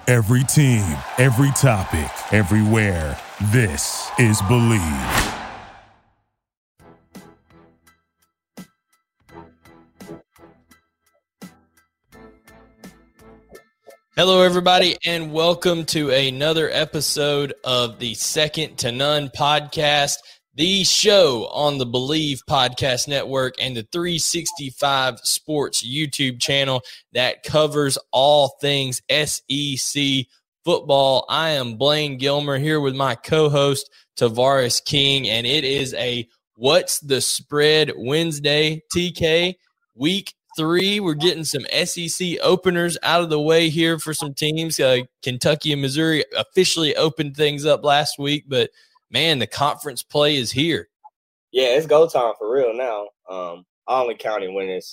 Every team, every topic, everywhere. This is Believe. Hello, everybody, and welcome to another episode of the Second to None podcast, the show on the Believe Podcast Network and the 365 Sports YouTube channel that covers all things SEC football. I am Blaine Gilmer here with my co-host, Tavares King, and it is a What's the Spread Wednesday, TK, week 3. We're getting some SEC openers out of the way here for some teams. Kentucky and Missouri officially opened things up last week, but man, the conference play is here. Yeah, it's go time for real now. I only counting when it's,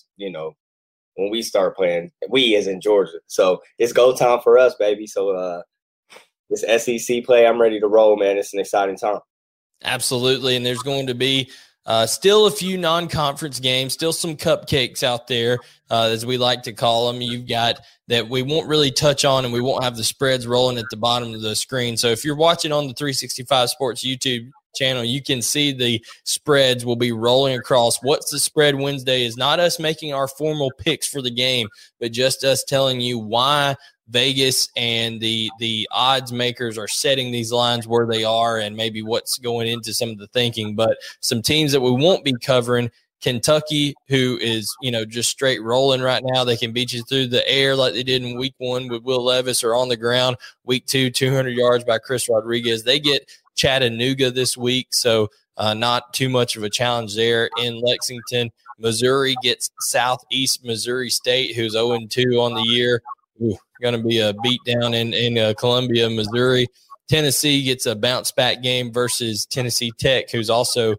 when we start playing, we as in Georgia. So it's go time for us, baby. So this SEC play, I'm ready to roll, man. It's an exciting time. Absolutely, and there's going to be still a few non-conference games, still some cupcakes out there, as we like to call them. You've got that we won't really touch on, and we won't have the spreads rolling at the bottom of the screen. So if you're watching on the 365 Sports YouTube channel, you can see the spreads will be rolling across. What's the Spread Wednesday is not us making our formal picks for the game, but just us telling you why Vegas and the odds makers are setting these lines where they are and maybe what's going into some of the thinking. But some teams that we won't be covering, Kentucky, who is, just straight rolling right now. They can beat you through the air like they did in week 1 with Will Levis, or on the ground. Week 2, 200 yards by Chris Rodriguez. They get Chattanooga this week, so not too much of a challenge there in Lexington. Missouri gets Southeast Missouri State, who's 0-2 on the year. Going to be a beatdown in Columbia, Missouri. Tennessee gets a bounce-back game versus Tennessee Tech, who's also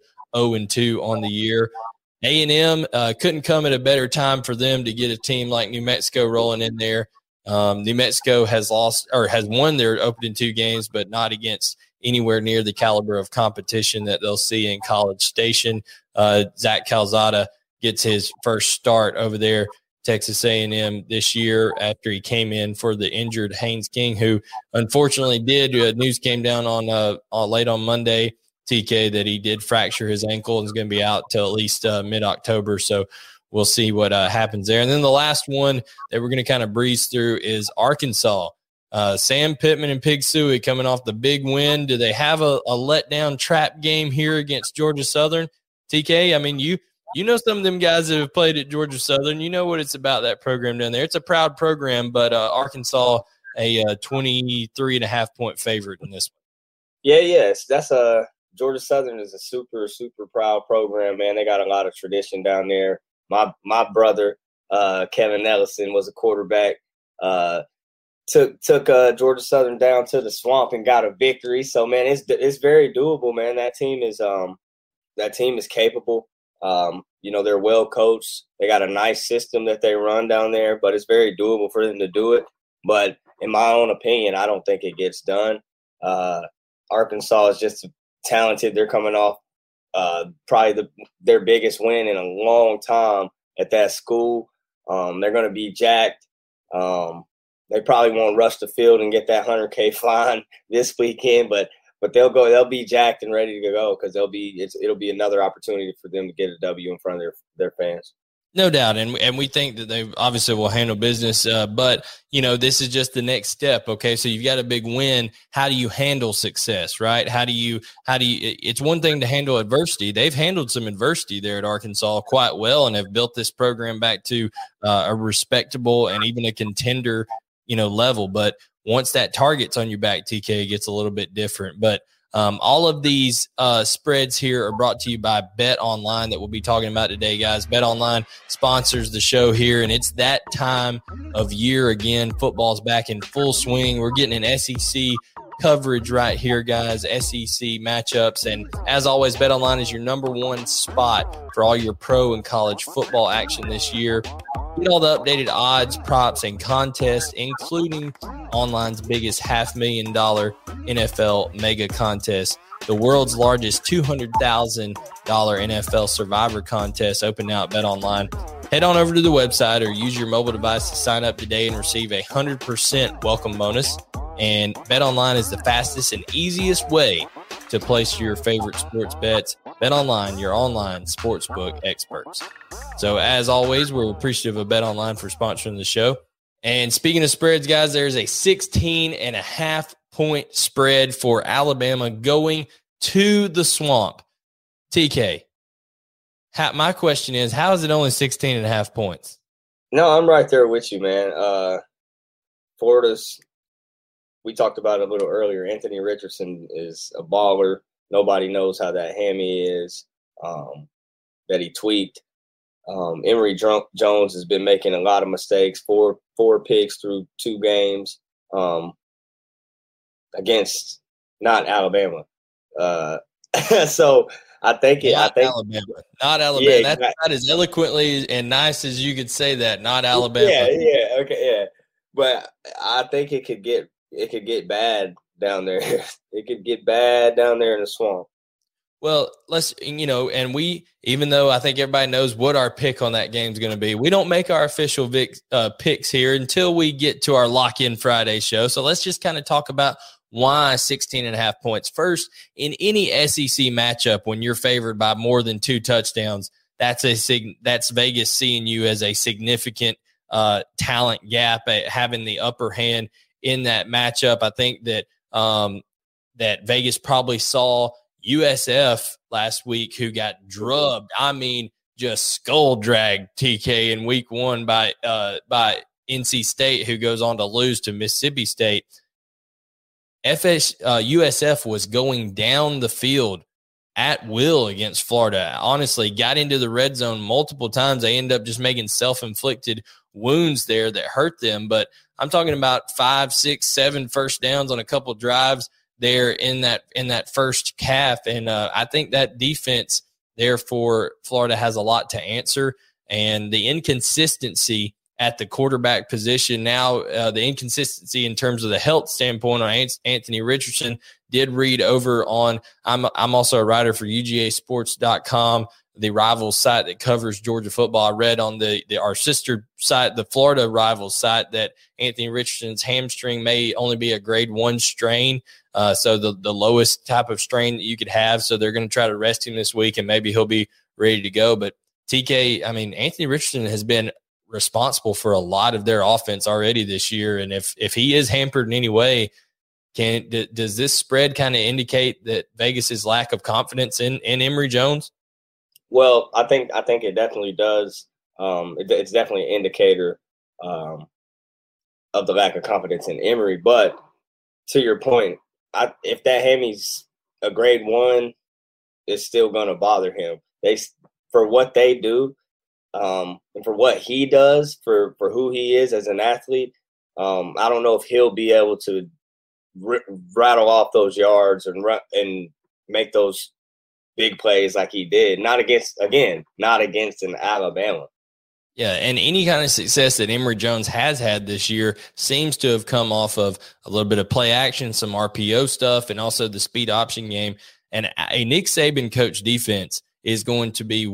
0-2 on the year. A&M couldn't come at a better time for them to get a team like New Mexico rolling in there. New Mexico has won their opening 2 games, but not against anywhere near the caliber of competition that they'll see in College Station. Zach Calzada gets his first start over there, Texas A&M, this year after he came in for the injured Haynes King, who unfortunately news came down on late on Monday, TK, that he did fracture his ankle and is going to be out till at least mid-October. So we'll see what happens there. And then the last one that we're going to kind of breeze through is Arkansas. Sam Pittman and Pig Sooie coming off the big win. Do they have a letdown trap game here against Georgia Southern? TK, I mean, you know some of them guys that have played at Georgia Southern. You know what it's about, that program down there. It's a proud program, but Arkansas a 23.5-point favorite in this one. Yes. That's Georgia Southern is a super, super proud program, man. They got a lot of tradition down there. My brother, Kevin Ellison, was a quarterback. Took Georgia Southern down to the swamp and got a victory. So, man, it's very doable, man. That team is capable. They're well coached. They got a nice system that they run down there, but it's very doable for them to do it. But in my own opinion, I don't think it gets done. Arkansas is just talented. They're coming off probably their biggest win in a long time at that school. They're going to be jacked. They probably won't rush the field and get that 100K fine this weekend, but they'll be jacked and ready to go because it'll be another opportunity for them to get a W in front of their fans. No doubt, and we think that they obviously will handle business, but this is just the next step. Okay, so you've got a big win. How do you handle success, right? How do you? It's one thing to handle adversity. They've handled some adversity there at Arkansas quite well, and have built this program back to a respectable and even a contender, level. But once that target's on your back, TK, it gets a little bit different. But all of these spreads here are brought to you by Bet Online that we'll be talking about today, guys. Bet Online sponsors the show here, and it's that time of year again. Football's back in full swing. We're getting an SEC coverage right here, guys, SEC matchups. And as always, Bet Online is your number one spot for all your pro and college football action this year. Get all the updated odds, props, and contests, including online's biggest $500,000 NFL mega contest, the world's largest $200,000 NFL Survivor contest, open now at BetOnline. Head on over to the website or use your mobile device to sign up today and receive a 100% welcome bonus. And BetOnline is the fastest and easiest way to place your favorite sports bets. BetOnline, your online sportsbook experts. So as always, we're appreciative of BetOnline for sponsoring the show. And speaking of spreads, guys, there's a 16.5-point spread for Alabama going to the Swamp. TK, my question is, how is it only 16.5 points? No, I'm right there with you, man. Florida's, we talked about it a little earlier, Anthony Richardson is a baller. Nobody knows how that hammy is that he tweaked. Emory Jones has been making a lot of mistakes, four picks through 2 games against not Alabama. So I think Alabama. Not Alabama. Yeah, that's not as eloquently and nice as you could say that. Not Alabama. Yeah, okay, yeah. But I think it could get bad down there. It could get bad down there in the Swamp. Well, let's, and even though I think everybody knows what our pick on that game is going to be, we don't make our official picks here until we get to our Lock-In Friday show. So let's just kind of talk about why 16.5 points. First, in any SEC matchup, when you're favored by more than 2 touchdowns, that's Vegas seeing you as a significant talent gap at having the upper hand in that matchup. I think that that Vegas probably saw USF last week, who got drubbed. I mean, just skull dragged, TK, in week 1 by NC State, who goes on to lose to Mississippi State. USF was going down the field at will against Florida. Honestly, got into the red zone multiple times. They end up just making self-inflicted wounds there that hurt them. But I'm talking about 5, 6, 7 first downs on a couple drives there in that first half. And I think that defense there for Florida has a lot to answer. And the inconsistency at the quarterback position now, the inconsistency in terms of the health standpoint on Anthony Richardson. Did read over on, I'm also a writer for UGAsports.com, the Rivals site that covers Georgia football. I read on our sister site, the Florida Rivals site, that Anthony Richardson's hamstring may only be a grade 1 strain. So the lowest type of strain that you could have. So they're going to try to rest him this week and maybe he'll be ready to go. But TK, I mean, Anthony Richardson has been responsible for a lot of their offense already this year. And if he is hampered in any way, does this spread kind of indicate that Vegas's lack of confidence in Emory Jones? Well, I think it definitely does. It's definitely an indicator of the lack of confidence in Emory. But to your point, if that hammy's a grade 1, it's still going to bother him. For what they do, and for what he does, for who he is as an athlete, I don't know if he'll be able to rattle off those yards and make those big plays like he did. Not against an Alabama. Yeah, and any kind of success that Emory Jones has had this year seems to have come off of a little bit of play action, some RPO stuff, and also the speed option game. And a Nick Saban coach defense is going to be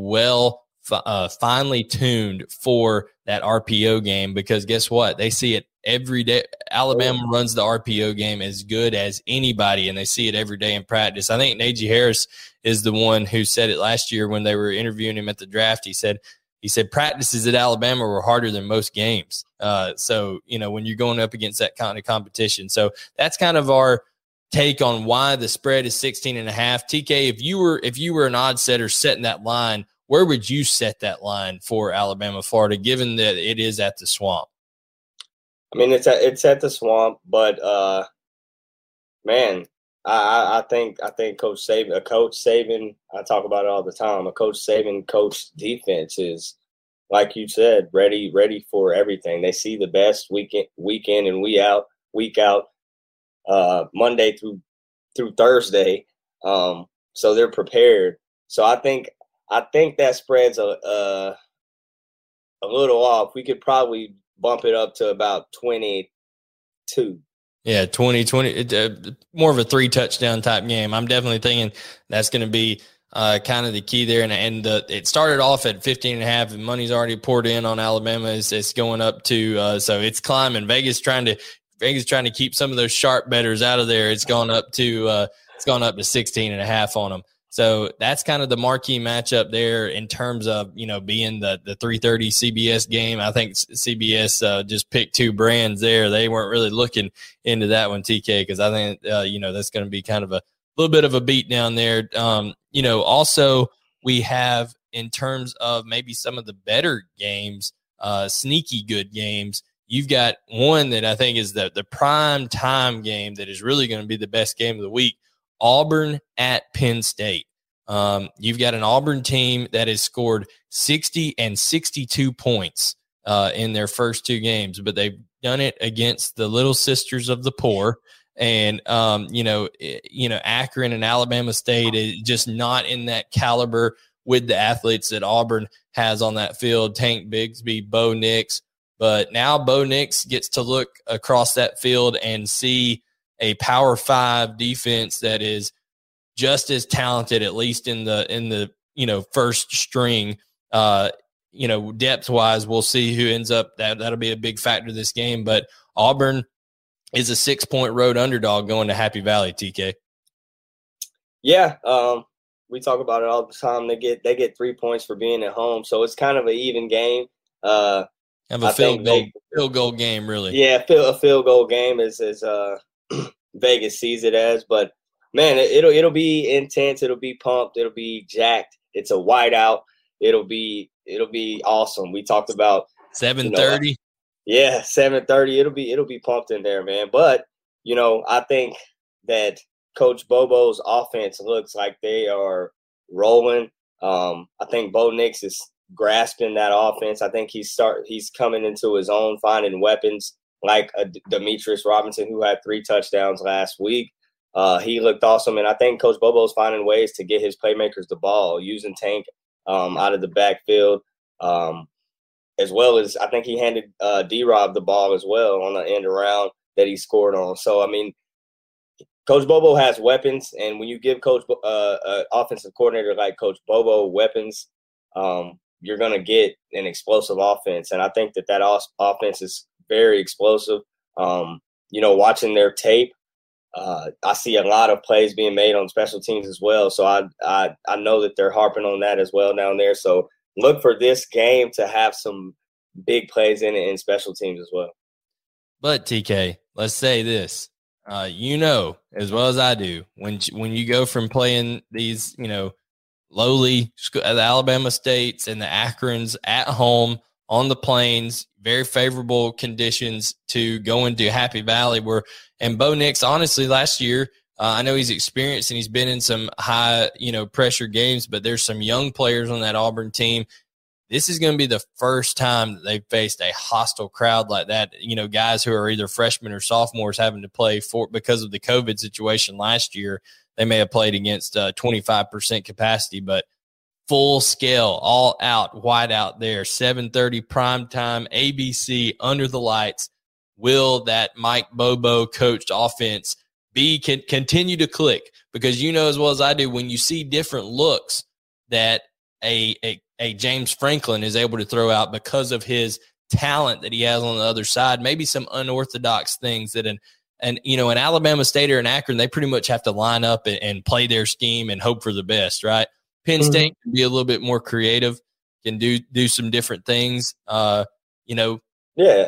finely tuned for that RPO game, because guess what? They see it every day. Alabama runs the RPO game as good as anybody, and they see it every day in practice. I think Najee Harris is the one who said it last year when they were interviewing him at the draft. He said practices at Alabama were harder than most games. So, when you're going up against that kind of competition. So that's kind of our take on why the spread is 16.5. TK, if you were an odd setter setting that line, where would you set that line for Alabama, Florida, given that it is at the Swamp? I mean, it's at the Swamp, but man, I think Coach Saban, I talk about it all the time. A Coach Saban coach defense is, like you said, ready for everything. They see the best week in and week out, Monday through Thursday. So they're prepared. So I think that spread's a little off. We could probably bump it up to about 22. Yeah, 20, more of a 3 touchdown type game. I'm definitely thinking that's going to be kind of the key there. And it started off at 15.5, and money's already poured in on Alabama. It's going up to so it's climbing. Vegas trying to keep some of those sharp bettors out of there. It's gone up to 16.5 on them. So that's kind of the marquee matchup there in terms of, being the 3:30 CBS game. I think CBS just picked two brands there. They weren't really looking into that one, TK, because I think, that's going to be kind of a little bit of a beat down there. Also we have, in terms of maybe some of the better games, sneaky good games, you've got one that I think is the prime time game that is really going to be the best game of the week. Auburn at Penn State. You've got an Auburn team that has scored 60 and 62 points in their first two games, but they've done it against the little sisters of the poor. And, Akron and Alabama State is just not in that caliber with the athletes that Auburn has on that field. Tank Bigsby, Bo Nix. But now Bo Nix gets to look across that field and see a Power 5 defense that is just as talented, at least in the first string. Depth wise, we'll see who ends up. That'll be a big factor this game. But Auburn is a 6-point road underdog going to Happy Valley, TK. Yeah, we talk about it all the time. They get 3 points for being at home, so it's kind of an even game. Have a field goal game, really. Yeah, a field goal game is Vegas sees it as. But man, it'll be intense. It'll be pumped. It'll be jacked. It's a whiteout. It'll be awesome. We talked about 7:30. Yeah, 7:30. It'll be pumped in there, man. But I think that Coach Bobo's offense looks like they are rolling. I think Bo Nix is grasping that offense. I think he's coming into his own, finding weapons like Demetrius Robinson, who had 3 touchdowns last week. He looked awesome, and I think Coach Bobo's finding ways to get his playmakers the ball, using Tank out of the backfield, as well as I think he handed D-Rob the ball as well on the end around that he scored on. So, I mean, Coach Bobo has weapons, and when you give offensive coordinator like Coach Bobo weapons, you're going to get an explosive offense. And I think that offense is very explosive. Watching their tape, I see a lot of plays being made on special teams as well. So I know that they're harping on that as well down there. So look for this game to have some big plays in it in special teams as well. But TK, let's say this, as well as I do, when you go from playing these, lowly the Alabama States and the Akrons at home on the plains, very favorable conditions, to go into Happy Valley and Bo Nix, honestly, last year, I know he's experienced and he's been in some high, pressure games, but there's some young players on that Auburn team. This is going to be the first time that they've faced a hostile crowd like that. Guys who are either freshmen or sophomores having to play because of the COVID situation last year. They may have played against 25% capacity, but full scale, all out, wide out there, 7:30 primetime, ABC, under the lights. Will that Mike Bobo coached offense continue to click? Because as well as I do, when you see different looks that a James Franklin is able to throw out because of his talent that he has on the other side, maybe some unorthodox things that an Alabama State or an Akron, they pretty much have to line up and play their scheme and hope for the best, right? Penn State can be a little bit more creative, can do some different things, Yeah,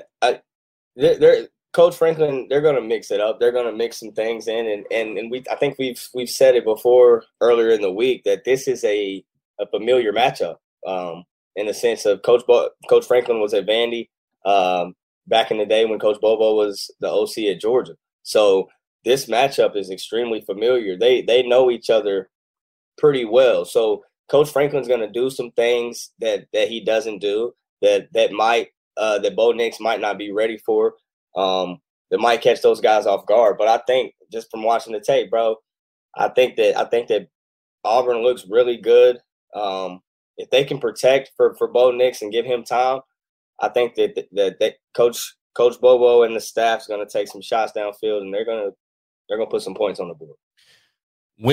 Coach Franklin, they're going to mix it up. They're going to mix some things in, and I think we've said it before earlier in the week that this is a familiar matchup, in the sense of Coach Franklin was at Vandy back in the day when Coach Bobo was the OC at Georgia. So this matchup is extremely familiar. They know each other pretty well. So Coach Franklin's going to do some things that he doesn't do that Bo Nix might not be ready for. That might catch those guys off guard. But I think just from watching the tape, bro, I think that Auburn looks really good. If they can protect for Bo Nix and give him time, I think that Coach Bobo and the staff's going to take some shots downfield, and they're going to put some points on the board. When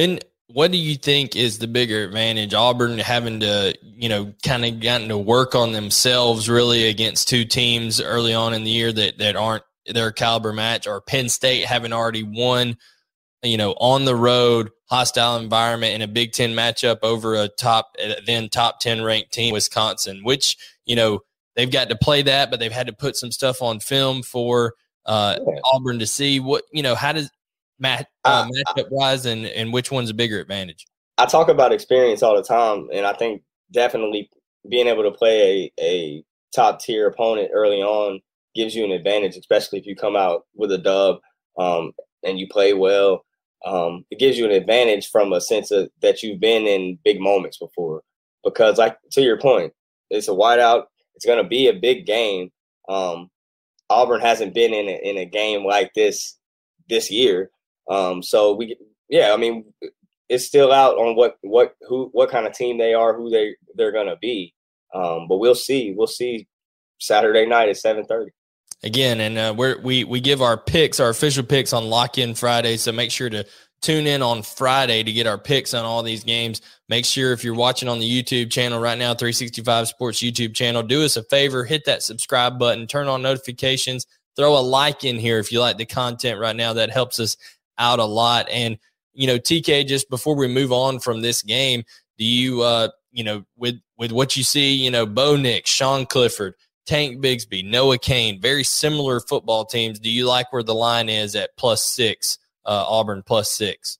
what do you think is the bigger advantage? Auburn having to, kind of gotten to work on themselves really against two teams early on in the year that aren't their caliber match, or Penn State having already won, on the road, hostile environment in a Big Ten matchup over a top 10 ranked team, Wisconsin, which, they've got to play that, but they've had to put some stuff on film for Auburn to see what, how does matchup wise and which one's a bigger advantage? I talk about experience all the time, and I think definitely being able to play a top tier opponent early on gives you an advantage, especially if you come out with a dub and you play well. It gives you an advantage from a sense of that you've been in big moments before, because like to your point, it's a whiteout. It's going to be a big game. Auburn hasn't been in a game like this year. So it's still out on what kind of team they are, who they're going to be. But we'll see Saturday night at 7:30. Again, and we give our picks, our official picks on Lock In Friday. So make sure to tune in on Friday to get our picks on all these games. Make sure if you're watching on the YouTube channel right now, 365 Sports YouTube channel, do us a favor, hit that subscribe button, turn on notifications, throw a like in here if you like the content right now. That helps us out a lot. And, TK, just before we move on from this game, do you, with what you see, Bo Nix, Sean Clifford, Tank Bigsby, Noah Cain, very similar football teams. Do you like where the line is at +6, Auburn +6?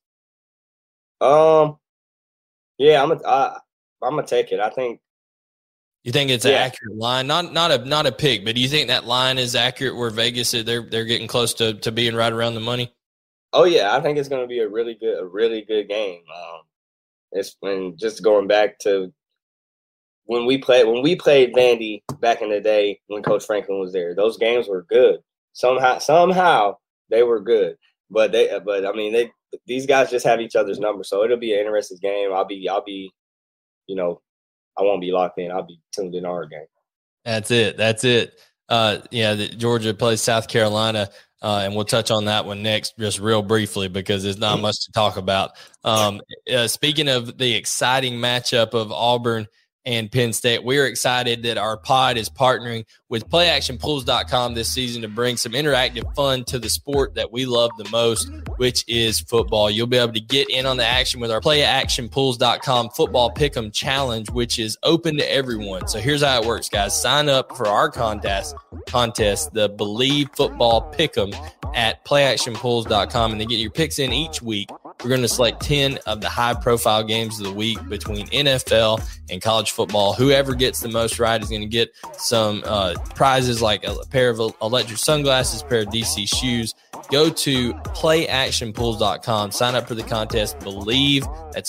Yeah, I'm gonna take it. I think. You think it's an accurate line? Not a pick, but do you think that line is accurate where Vegas they're getting close to being right around the money? Oh yeah, I think it's gonna be a really good game. It's when just going back to when we played Vandy back in the day when Coach Franklin was there. Those games were good. Somehow they were good. But these guys just have each other's number, so it'll be an interesting game. I'll be I won't be locked in. I'll be tuned in our game. That's it. Georgia plays South Carolina, and we'll touch on that one next just real briefly because there's not much to talk about. Speaking of the exciting matchup of Auburn and Penn State, we're excited that our pod is partnering with PlayActionPools.com this season to bring some interactive fun to the sport that we love the most, which is football. You'll be able to get in on the action with our PlayActionPools.com Football Pick'em Challenge, which is open to everyone. So here's how it works, guys. Sign up for our contest, the Believe Football Pick'em at PlayActionPools.com, and then get your picks in each week. We're going to select 10 of the high-profile games of the week between NFL and college football. Whoever gets the most right is going to get some prizes like a pair of electric sunglasses, a pair of DC shoes. Go to PlayActionPools.com. Sign up for the contest. Believe, that's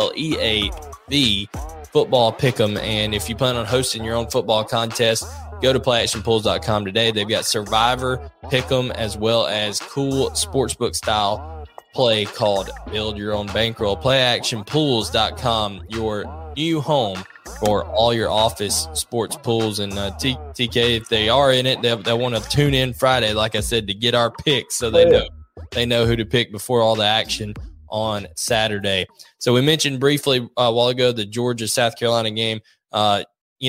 BLEAV, Football Pick'em. And if you plan on hosting your own football contest, go to PlayActionPools.com today. They've got Survivor, Pick'em, as well as cool sportsbook-style play called Build Your Own Bankroll. PlayActionPools.com, your new home for all your office sports pools. And TK, if they are in it, they'll want to tune in Friday, like I said, to get our picks so they know who to pick before all the action on Saturday. So we mentioned briefly a while ago the Georgia-South Carolina game. Not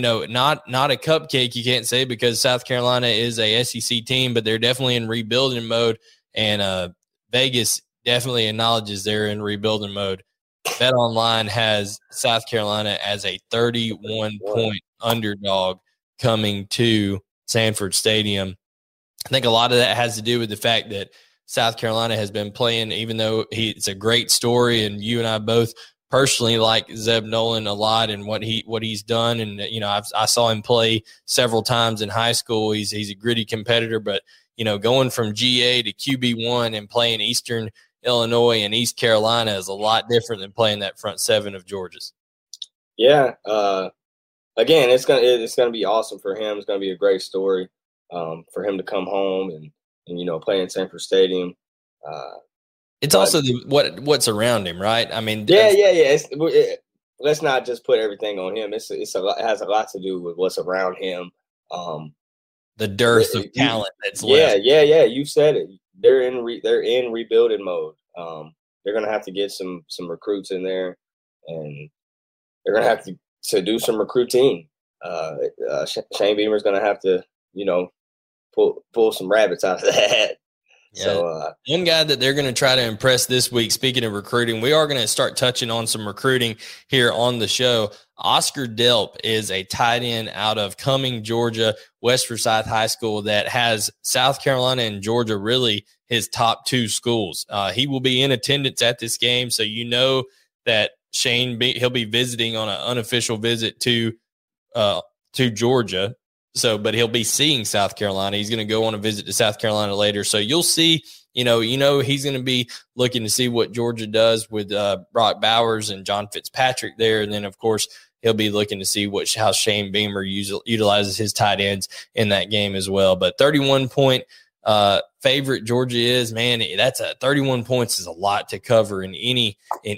a cupcake, you can't say, because South Carolina is a SEC team, but they're definitely in rebuilding mode, and Vegas definitely acknowledges they're in rebuilding mode. BetOnline has South Carolina as a 31-point underdog coming to Sanford Stadium. I think a lot of that has to do with the fact that South Carolina has been playing, even though it's a great story, and you and I both personally like Zeb Nolan a lot and what he's done. And, I saw him play several times in high school. He's a gritty competitor, but, going from GA to QB1 and playing Eastern Illinois and East Carolina is a lot different than playing that front seven of Georgia's. Yeah. Again, it's gonna be awesome for him. It's gonna be a great story for him to come home and play in Sanford Stadium. It's also what's around him, right? I mean, Let's not just put everything on him. It has a lot to do with what's around him. The dearth of talent that's left. Yeah. You said it. They're in rebuilding mode. they're gonna have to get some recruits in there, and they're gonna have to do some recruiting. Shane Beamer's gonna have to, pull some rabbits out of the hat. Yeah. So one guy that they're going to try to impress this week, speaking of recruiting, we are going to start touching on some recruiting here on the show. Oscar Delp is a tight end out of Cumming, Georgia, West Forsyth High School that has South Carolina and Georgia really his top two schools. He will be in attendance at this game, so you know that he'll be visiting on an unofficial visit to Georgia. So, but he'll be seeing South Carolina. He's going to go on a visit to South Carolina later. So you'll see, he's going to be looking to see what Georgia does with Brock Bowers and John Fitzpatrick there. And then, of course, he'll be looking to see how Shane Beamer utilizes his tight ends in that game as well. But 31-point favorite Georgia is, man, that's 31 points is a lot to cover in any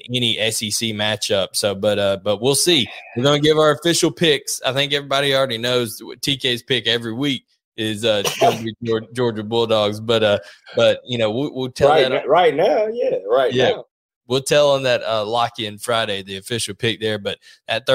SEC matchup. So, but we'll see. We're going to give our official picks. I think everybody already knows what TK's pick every week is going to be Georgia Bulldogs. But we'll tell right now. We'll tell them that lock-in Friday, the official pick there. But that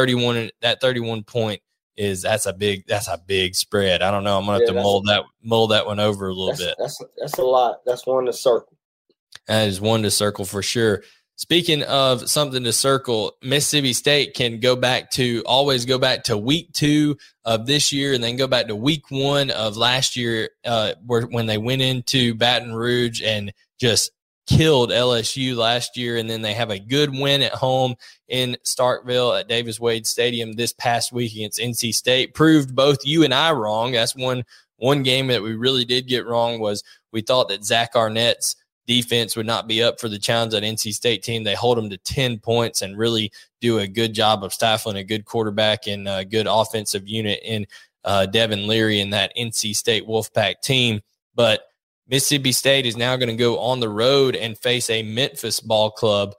31 point that's a big spread. I don't know. I'm gonna have to mold that one over a little bit. That's a lot. That's one to circle. That is one to circle for sure. Speaking of something to circle, Mississippi State can always go back to week 2 of this year and then go back to week 1 of last year, when they went into Baton Rouge and just killed LSU last year. And then they have a good win at home in Starkville at Davis Wade Stadium this past week against NC State. Proved both you and I wrong. That's one game that we really did get wrong. Was we thought that Zach Arnett's defense would not be up for the challenge at NC State team. They hold them to 10 points and really do a good job of stifling a good quarterback and a good offensive unit in Devin Leary and that NC State Wolfpack team. But Mississippi State is now going to go on the road and face a Memphis ball club,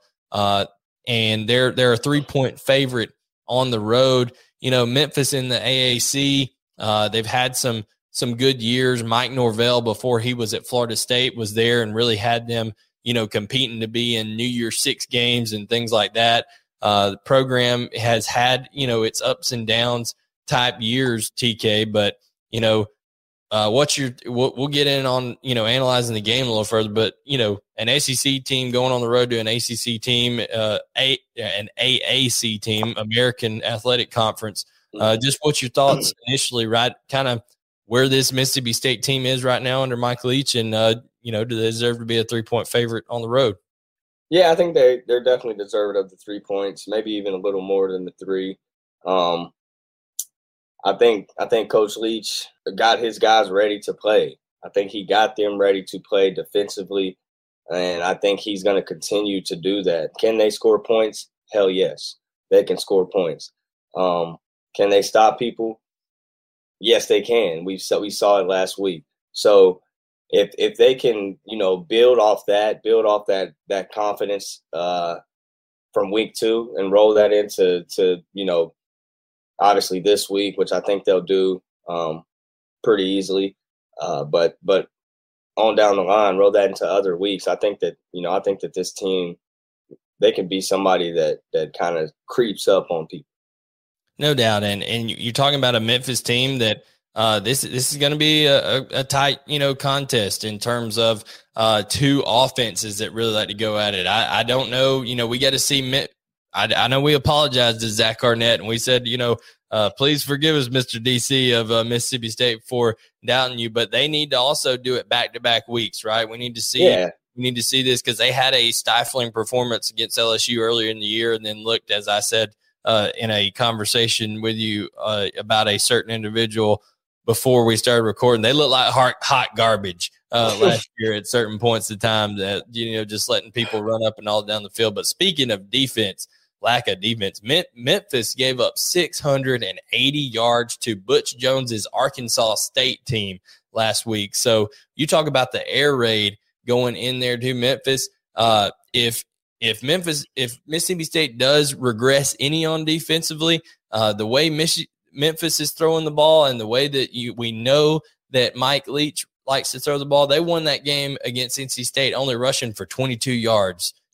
and they're a 3-point favorite on the road. Memphis in the AAC, they've had some good years. Mike Norvell, before he was at Florida State, was there and really had them, competing to be in New Year's Six games and things like that. The program has had, its ups and downs type years, TK, but, we'll get in on, analyzing the game a little further, but, an SEC team going on the road to an ACC team, an AAC team, American Athletic Conference. Just what's your thoughts initially, right? Kind of where this Mississippi State team is right now under Mike Leach, and, do they deserve to be a 3-point favorite on the road? Yeah, I think they're definitely deserved of the 3 points, maybe even a little more than the 3. I think Coach Leach got his guys ready to play. I think he got them ready to play defensively, and I think he's going to continue to do that. Can they score points? Hell yes, they can score points. Can they stop people? Yes, they can. We saw it last week. So if they can, build off that confidence from week 2 and roll that into obviously this week, which I think they'll do pretty easily. But on down the line, roll that into other weeks. I think that this team, they can be somebody that kind of creeps up on people. No doubt. And you're talking about a Memphis team that this is going to be a tight, contest in terms of 2 offenses that really like to go at it. I don't know, we got to see I know we apologized to Zach Arnett and we said, please forgive us, Mr. DC of Mississippi State, for doubting you, but they need to also do it back-to-back weeks, right? We need to see this because they had a stifling performance against LSU earlier in the year and then looked, as I said, in a conversation with you about a certain individual before we started recording. They look like hot garbage last year at certain points of time that, just letting people run up and all down the field. But speaking of defense, lack of defense, Memphis gave up 680 yards to Butch Jones's Arkansas State team last week. So you talk about the air raid going in there to Memphis. If Mississippi State does regress any on defensively, the way Memphis is throwing the ball and the way that we know that Mike Leach likes to throw the ball, they won that game against NC State only rushing for 22 yards.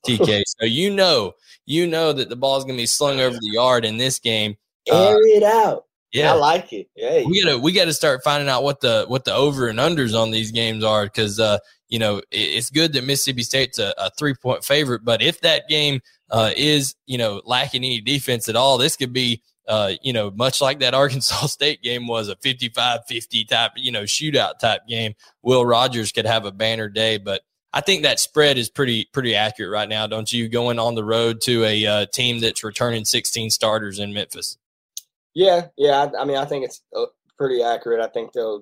TK. So you know that the ball is going to be slung over the yard in this game. Air it out. Yeah, I like it. Yeah, we got to start finding out what the over and unders on these games are, because it's good that Mississippi State's a 3-point favorite, but if that game is lacking any defense at all, this could be much like that Arkansas State game was, a 55-50 type shootout type game. Will Rogers could have a banner day, but I think that spread is pretty accurate right now, don't you? Going on the road to a team that's returning 16 starters in Memphis. Yeah. I mean, I think it's pretty accurate. I think they'll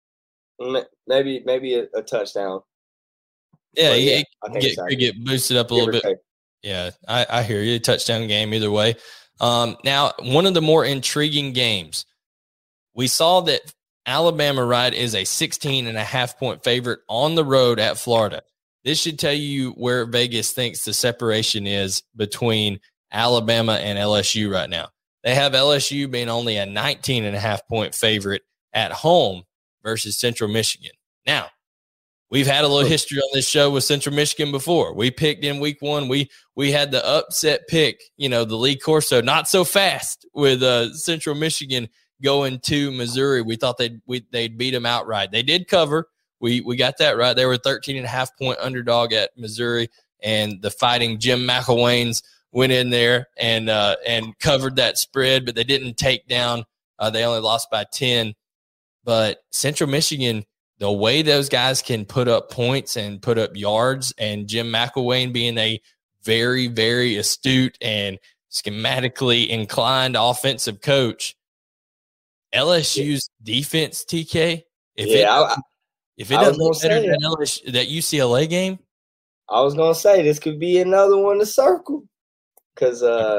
maybe a touchdown. Yeah, it could get boosted up a little bit. Yeah, I hear you. Touchdown game either way. Now, one of the more intriguing games, we saw that Alabama is a 16.5-point favorite on the road at Florida. This should tell you where Vegas thinks the separation is between Alabama and LSU right now. They have LSU being only a 19.5-point favorite at home versus Central Michigan. Now, we've had a little history on this show with Central Michigan before. We picked in week 1. We had the upset pick, the Lee Corso, not so fast with Central Michigan going to Missouri. We thought they'd beat them outright. They did cover. We got that right. They were 13.5-point underdog at Missouri, and the Fighting Jim McElwains went in there and covered that spread, but they didn't take down. They only lost by 10. But Central Michigan, the way those guys can put up points and put up yards, and Jim McElwain being a very, very astute and schematically inclined offensive coach, LSU's defense, TK, if it doesn't look better than that UCLA game, I was gonna say this could be another one to circle, because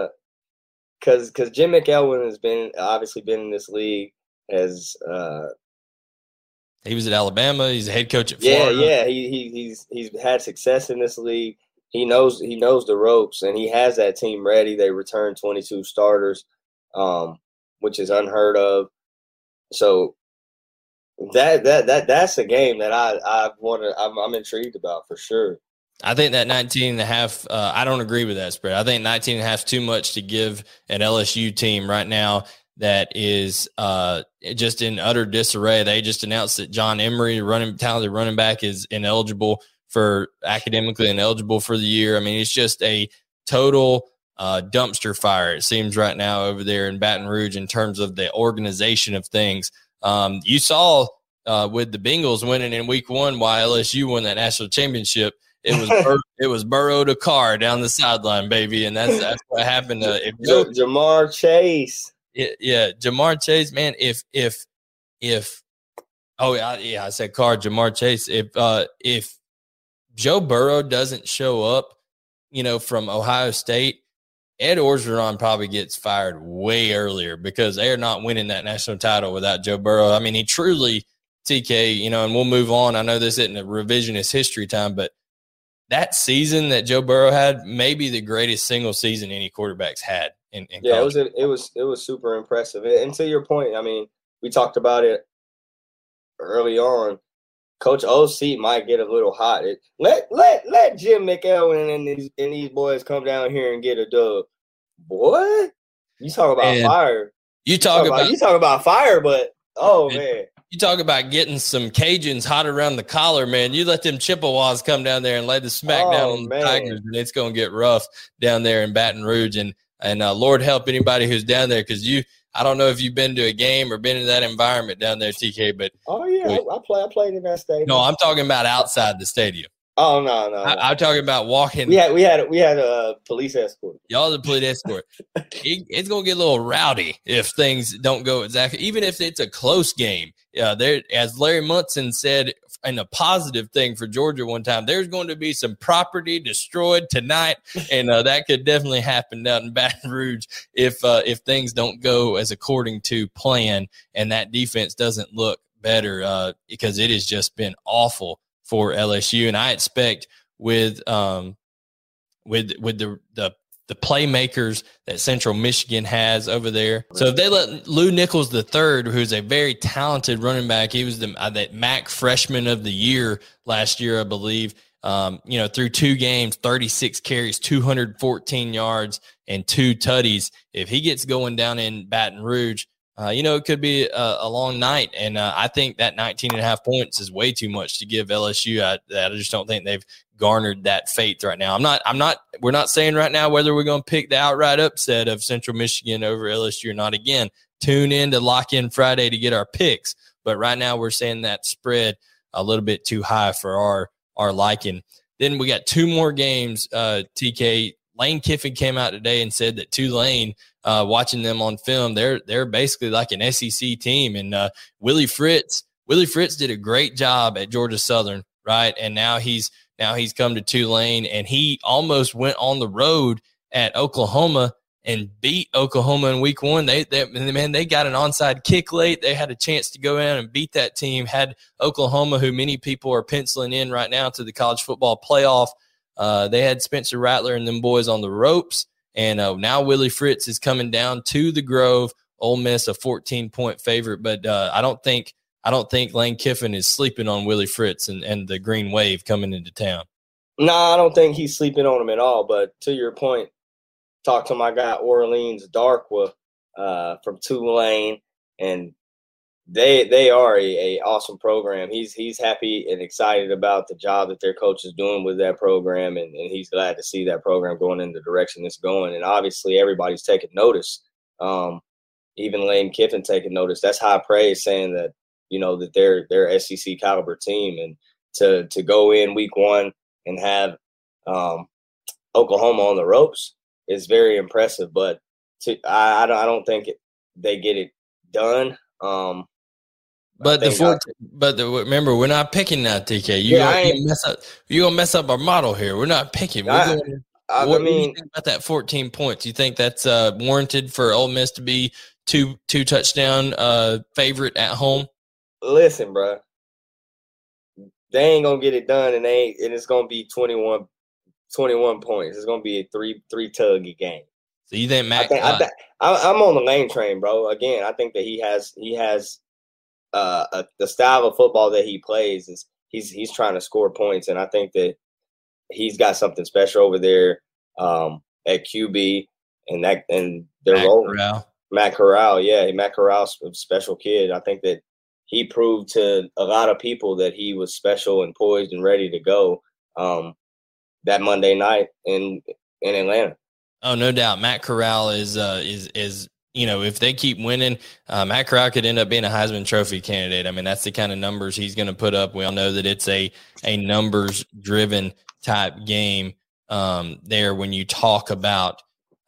Jim McElwain has obviously been in this league as he was at Alabama. He's a head coach at Florida. Yeah. He's had success in this league. He knows the ropes, and he has that team ready. They returned 22 starters, which is unheard of. So that's a game that I'm intrigued about for sure. I think that 19.5, I don't agree with that spread. I think 19.5 is too much to give an LSU team right now that is just in utter disarray. They just announced that John Emery, talented running back, is academically ineligible for the year. I mean, it's just a total dumpster fire, it seems, right now over there in Baton Rouge in terms of the organization of things. You saw with the Bengals winning in week 1 while LSU won that national championship, it was Burrow to Carr down the sideline, baby, and that's what happened. Jamar Chase. Yeah, Jamar Chase, man. I said Carr, Jamar Chase. If Joe Burrow doesn't show up, from Ohio State, Ed Orgeron probably gets fired way earlier, because they are not winning that national title without Joe Burrow. I mean, he truly, TK, and we'll move on. I know this isn't a revisionist history time, but that season that Joe Burrow had, maybe the greatest single season any quarterback's had. Yeah, it was super impressive. And to your point, I mean, we talked about it early on. Coach OC might get a little hot. Let Jim McElwain and these boys come down here and get a dub. Boy, you talk about fire. You talk about fire, but man. You talk about getting some Cajuns hot around the collar, man. You let them Chippewas come down there and lay the smack down on the Tigers, and it's going to get rough down there in Baton Rouge. And Lord help anybody who's down there, because I don't know if you've been to a game or been in that environment down there, TK. But I played in that stadium. No, I'm talking about outside the stadium. Oh no! I'm talking about walking. We had a police escort. Y'all the police escort. It's gonna get a little rowdy if things don't go exactly. Even if it's a close game. There, as Larry Munson said, and a positive thing for Georgia one time, there's going to be some property destroyed tonight, and that could definitely happen down in Baton Rouge if things don't go as according to plan, and that defense doesn't look better, because it has just been awful for LSU. And I expect with the playmakers that Central Michigan has over there. So if they let Lou Nichols III, who's a very talented running back, he was that MAC freshman of the year last year, I believe. through 2 games, 36 carries, 214 yards, and 2 tutties. If he gets going down in Baton Rouge, it could be a long night. And I think that 19.5 points is way too much to give LSU. I just don't think they've garnered that faith right now. We're not saying right now whether we're going to pick the outright upset of Central Michigan over LSU or not. Again, tune in to Lock In Friday to get our picks. But right now we're saying that spread a little bit too high for our liking. Then we got 2 more games. TK, Lane Kiffin came out today and said that Tulane, watching them on film, they're basically like an SEC team. And Willie Fritz did a great job at Georgia Southern, right? And now he's come to Tulane, and he almost went on the road at Oklahoma and beat Oklahoma in week 1. They got an onside kick late. They had a chance to go in and beat that team. Had Oklahoma, who many people are penciling in right now to the college football playoff. They had Spencer Rattler and them boys on the ropes. And now Willie Fritz is coming down to the Grove. Ole Miss, a 14-point favorite. But I don't think Lane Kiffin is sleeping on Willie Fritz and the Green Wave coming into town. No, I don't think he's sleeping on him at all. But to your point, talk to my guy Orleans Darkwa from Tulane, and they are a awesome program. He's happy and excited about the job that their coach is doing with that program, and he's glad to see that program going in the direction it's going. And obviously everybody's taking notice. Even Lane Kiffin taking notice. That's high praise, saying that that they're SEC caliber team, and to go in week 1 and have Oklahoma on the ropes is very impressive. But I don't think they get it done. Remember, we're not picking now, TK. You're gonna mess up our model here. We're not picking. What do you think about that 14 points? You think that's warranted for Ole Miss to be two touchdown favorite at home? Listen, bro, they ain't gonna get it done, and it's gonna be 21 points. It's gonna be a three tuggy game. So you think Mac? I'm on the Lane train, bro. Again, I think that he has the style of football that he plays is he's trying to score points, and I think that he's got something special over there at QB, and they're rolling. Matt Corral, yeah, Matt Corral's a special kid. I think that he proved to a lot of people that he was special and poised and ready to go that Monday night in Atlanta. Oh, no doubt. Matt Corral is if they keep winning, Matt Corral could end up being a Heisman Trophy candidate. I mean, that's the kind of numbers he's going to put up. We all know that it's a numbers-driven type game there when you talk about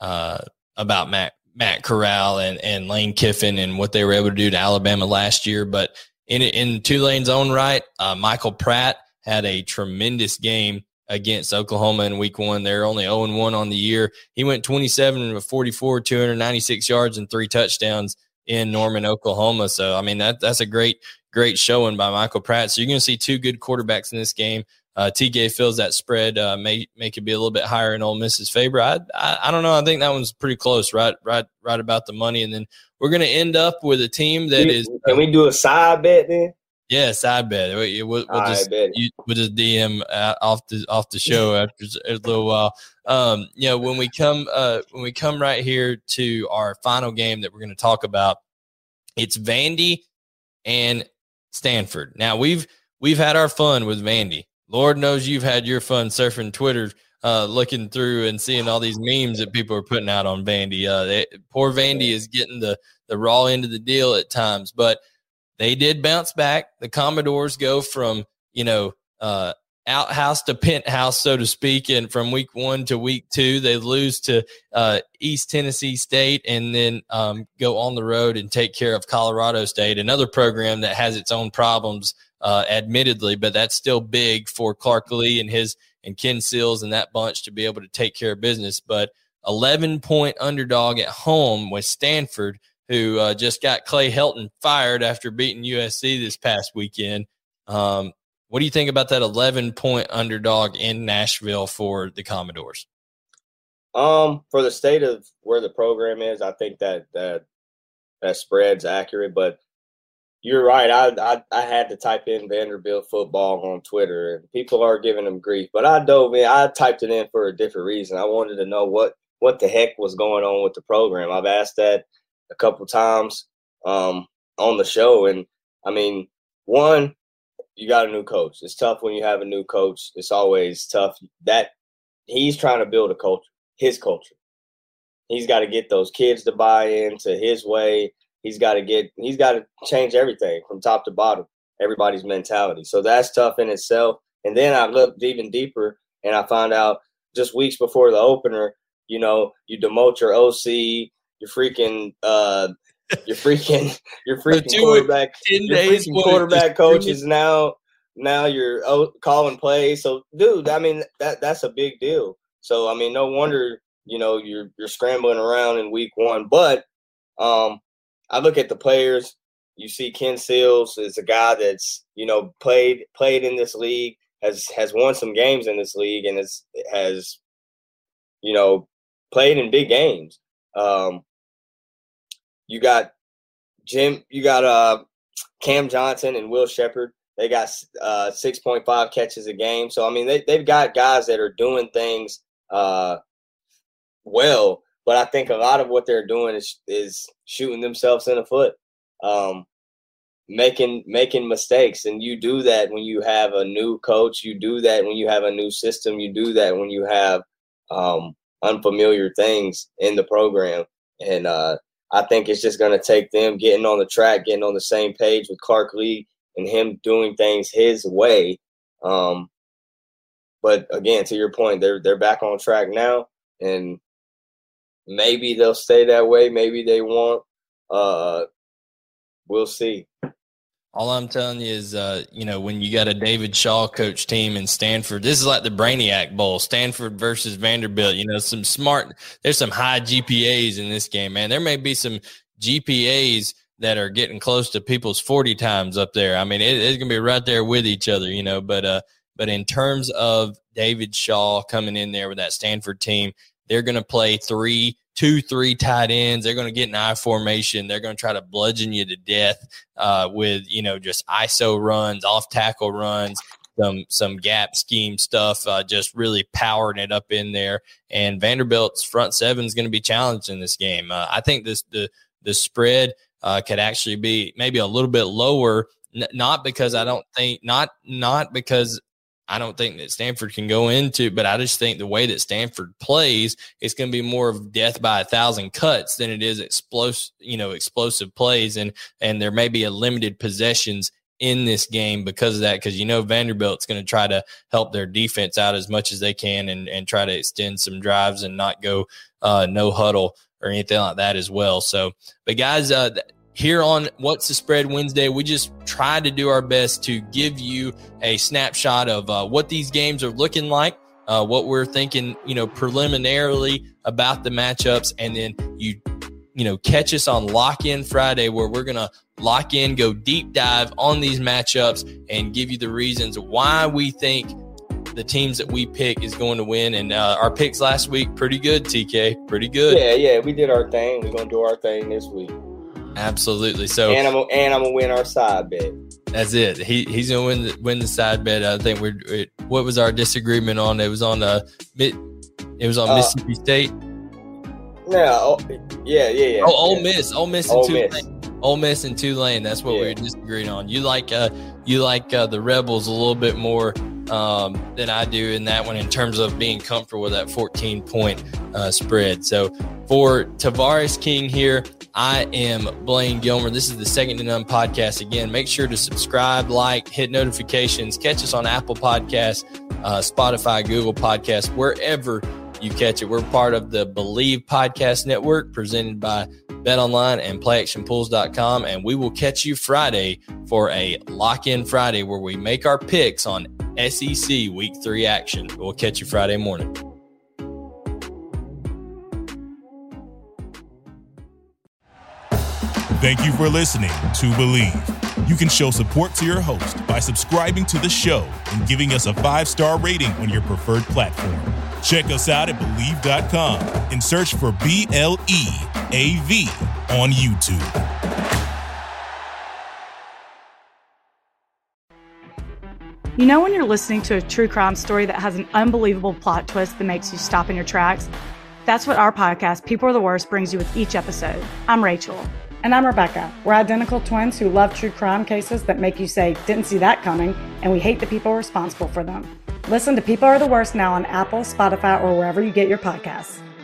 Matt Corral and Lane Kiffin and what they were able to do to Alabama last year. But in Tulane's own right, Michael Pratt had a tremendous game against Oklahoma in week 1. They're only 0-1 on the year. He went 27 of 44, 296 yards and 3 touchdowns in Norman, Oklahoma. So, I mean, that's a great showing by Michael Pratt. So you're going to see 2 good quarterbacks in this game. TK feels that spread may it be a little bit higher in Ole Miss's favor. I don't know. I think that one's pretty close, right about the money. And then we're going to end up with a team that is. Can we do a side bet then? Yes, I bet. We'll just DM off the show after a little while. When we come right here to our final game that we're going to talk about, it's Vandy and Stanford. Now we've had our fun with Vandy. Lord knows you've had your fun surfing Twitter, looking through and seeing all these memes that people are putting out on Vandy. Poor Vandy is getting the raw end of the deal at times, but they did bounce back. The Commodores go from, outhouse to penthouse, so to speak, and from week 1 to week 2, they lose to East Tennessee State and then go on the road and take care of Colorado State, another program that has its own problems, admittedly, but that's still big for Clark Lee and Ken Seals and that bunch to be able to take care of business. But 11-point underdog at home with Stanford, who just got Clay Helton fired after beating USC this past weekend. What do you think about that 11-point underdog in Nashville for the Commodores? For the state of where the program is, I think that spread's accurate. But you're right. I had to type in Vanderbilt football on Twitter, and people are giving them grief. But I dove in. I typed it in for a different reason. I wanted to know what the heck was going on with the program. I've asked that a couple times on the show, and I mean, one, you got a new coach. It's tough when you have a new coach. It's always tough. That he's trying to build a culture, his culture. He's got to get those kids to buy into his way. He's got to change everything from top to bottom, everybody's mentality. So that's tough in itself. And then I looked even deeper, and I found out just weeks before the opener, you know, you demote your OC, your freaking quarterback, quarterback coach is now you're calling plays. So, dude, I mean that's a big deal. So, I mean, no wonder, you know, you're scrambling around in week one. But I look at the players. You see Ken Seals is a guy that's, you know, played in this league, has won some games in this league, and has, you know, played in big games. You got Cam Johnson and Will Shepherd. They got 6.5 catches a game. So, I mean, they've got guys that are doing things well, but I think a lot of what they're doing is shooting themselves in the foot, making mistakes. And you do that when you have a new coach. You do that when you have a new system. You do that when you have unfamiliar things in the program. And I think it's just going to take them getting on the track, getting on the same page with Clark Lee and him doing things his way. But again, to your point, they're back on track now, and maybe they'll stay that way. Maybe they won't. We'll see. All I'm telling you is, you know, when you got a David Shaw coach team in Stanford, this is like the Brainiac Bowl, Stanford versus Vanderbilt. You know, there's some high GPAs in this game, man. There may be some GPAs that are getting close to people's 40 times up there. I mean, it's going to be right there with each other, you know. But in terms of David Shaw coming in there with that Stanford team, they're going to play 3 tight ends. They're going to get an I formation. They're going to try to bludgeon you to death with, you know, just ISO runs, off tackle runs, some gap scheme stuff, just really powering it up in there. And Vanderbilt's front seven is going to be challenged in this game. I think the spread could actually be maybe a little bit lower, not because I don't think that Stanford can go into, but I just think the way that Stanford plays, it's going to be more of death by 1,000 cuts than it is explosive plays. And there may be a limited possessions in this game because of that, because, you know, Vanderbilt's going to try to help their defense out as much as they can and try to extend some drives and not go no huddle or anything like that as well. So, but guys, here on What's the Spread Wednesday, we just try to do our best to give you a snapshot of what these games are looking like, what we're thinking, you know, preliminarily about the matchups, and then you know, catch us on Lock In Friday, where we're going to lock in, go deep dive on these matchups and give you the reasons why we think the teams that we pick is going to win. And our picks last week, pretty good, TK, pretty good. Yeah, we did our thing. We're going to do our thing this week. Absolutely. So, and I'm gonna win our side bet. That's it. He's gonna win the side bet. I think what was our disagreement on? It was on Mississippi State. No, yeah. Oh, Ole Miss and Tulane. Ole Miss and Tulane. That's what we were disagreeing on. You like the Rebels a little bit more than I do in that one in terms of being comfortable with that 14-point spread. So for Tavares King here, I am Blaine Gilmer. This is the Second to None podcast. Again, make sure to subscribe, like, hit notifications. Catch us on Apple Podcasts, Spotify, Google Podcasts, wherever you catch it. We're part of the Believe Podcast Network, presented by BetOnline and PlayActionPools.com. And we will catch you Friday for a Lock-In Friday, where we make our picks on SEC Week 3 action. We'll catch you Friday morning. Thank you for listening to Believe. You can show support to your host by subscribing to the show and giving us a 5-star rating on your preferred platform. Check us out at Believe.com and search for BLEAV on YouTube. You know when you're listening to a true crime story that has an unbelievable plot twist that makes you stop in your tracks? That's what our podcast, People Are the Worst, brings you with each episode. I'm Rachel. And I'm Rebecca. We're identical twins who love true crime cases that make you say, didn't see that coming, and we hate the people responsible for them. Listen to People Are the Worst now on Apple, Spotify, or wherever you get your podcasts.